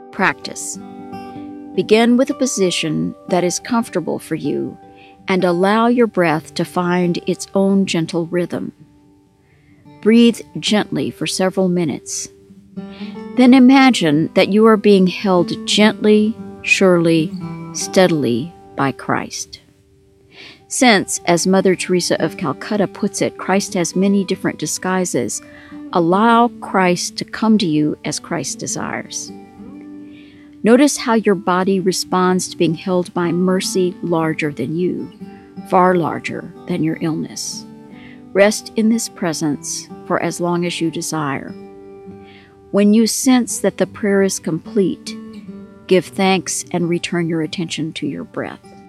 Practice. Begin with a position that is comfortable for you and allow your breath to find its own gentle rhythm. Breathe gently for several minutes. Then imagine that you are being held gently, surely, steadily by Christ. Since, as Mother Teresa of Calcutta puts it, Christ has many different disguises, allow Christ to come to you as Christ desires. Notice how your body responds to being held by mercy larger than you, far larger than your illness. Rest in this presence for as long as you desire. When you sense that the prayer is complete, give thanks and return your attention to your breath.